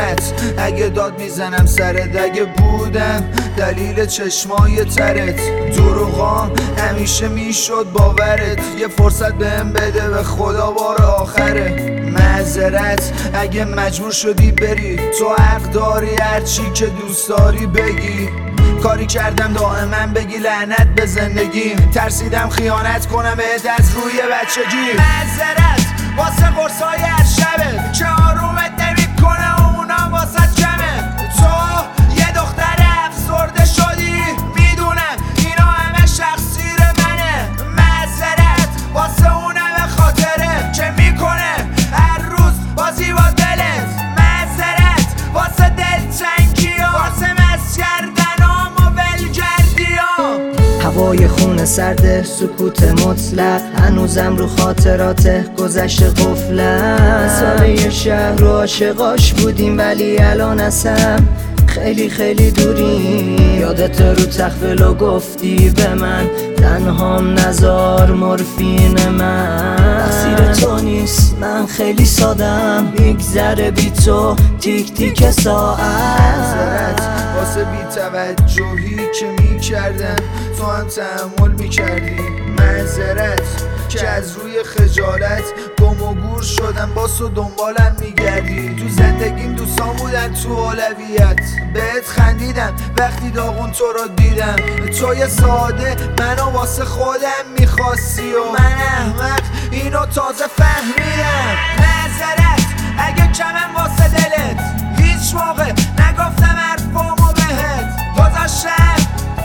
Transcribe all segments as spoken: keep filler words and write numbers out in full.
معذرت اگه داد میزنم سرت، اگه بودم دلیل چشمای ترت. دروغام همیشه میشد باورت، یه فرصت بهم بده به خدا بار آخره. معذرت اگه مجبور شدی بری، تو حق داری هرچی که دوست داری بگی. کاری کردم دائما بگی لعنت به زندگیم، ترسیدم خیانت کنم بهت از روی بچگی. معذرت واسه قرصای هر شبت که آرومت نمیکنه و اونم واسه جمعت. تو یه دختر افسرده شدی، میدونم اینا همه شخصیر منه. معذرت واسه اون همه خاطره که میکنه هر روز بازی با دلت. معذرت واسه دلتنگی ها، واسه مس کردنام و ولگردی ها. هوای خون سرد، سکوت مطلق، هنوزم رو خاطرات گذشت قفلم. ساله شهر رو عاشقاش بودیم ولی الان هستم خیلی خیلی دوریم. یادت رو تخفلو گفتی به من، تنهام نزار مورفین من. تقصیر تو نیست من خیلی سادم، میگذره بی تو تیک تیک ساعت. معذرت واسه بی توجهی که میکردم تو هم تحمل میکردی. معذرت که از روی خجالت گم و گور شدم، باز تو دنبالم میگردی. تو زندگیم دوستان بودن تو اولویت، بهت خندیدم وقتی داغون تو رو دیدم. توی ساده منو واسه خودم میخواستی و من احمق اینو تازه فهمیدم. معذرت اگه کمم واسه دلت، هیچ موقع نگفتم حرفامو بهت. گذاشتم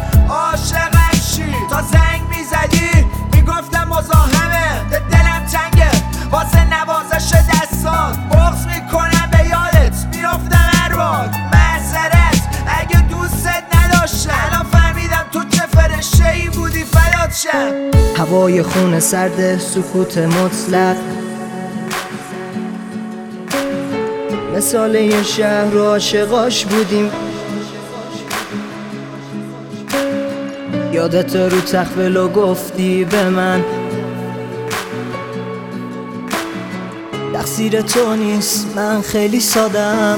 عاشقم شی، تا زنگ میزدی میگفتم مزاحمه. دلم تنگه واسه نوازش دستات، بغض میکنم به یادت میافتم هر بار. معذرت اگه دوستت نداشتم، الان فهمیدم تو چه فرشته ای بودی فدات شم. هوای خون سرد، سکوت مطلق، مثال یه شهر رو عاشقاش بودیم. یادت رو تخفلو گفتی به من، تقصیر تو نیست من خیلی سادم.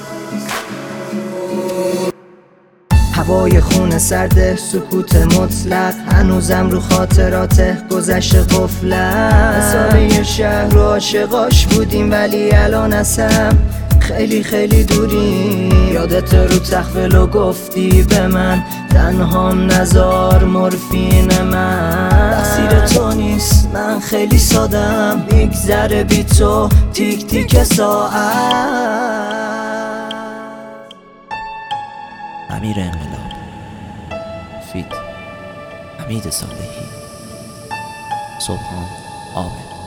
هوای خون سرد، سکوت مطلق، هنوزم رو خاطرات گذشت قفلم. مثال یه شهر رو عاشقاش بودیم ولی الان هستم خیلی خیلی دوریم. یادت رو تخفلو گفتی به من، تنهام نزار مورفین من. تقصیر تو نیست من خیلی سادم، میگذره بی تو تیک تیک ساعت. امیر انقلاب فیت حمید صالحی، صبحان عابد.